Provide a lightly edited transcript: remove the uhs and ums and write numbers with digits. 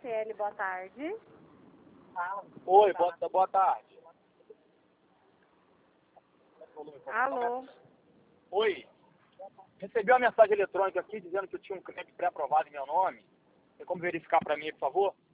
CL, boa tarde. Oi, boa tarde. Alô? Oi. Recebi uma mensagem eletrônica aqui dizendo que eu tinha um crédito pré-aprovado em meu nome. Tem como verificar para mim, por favor?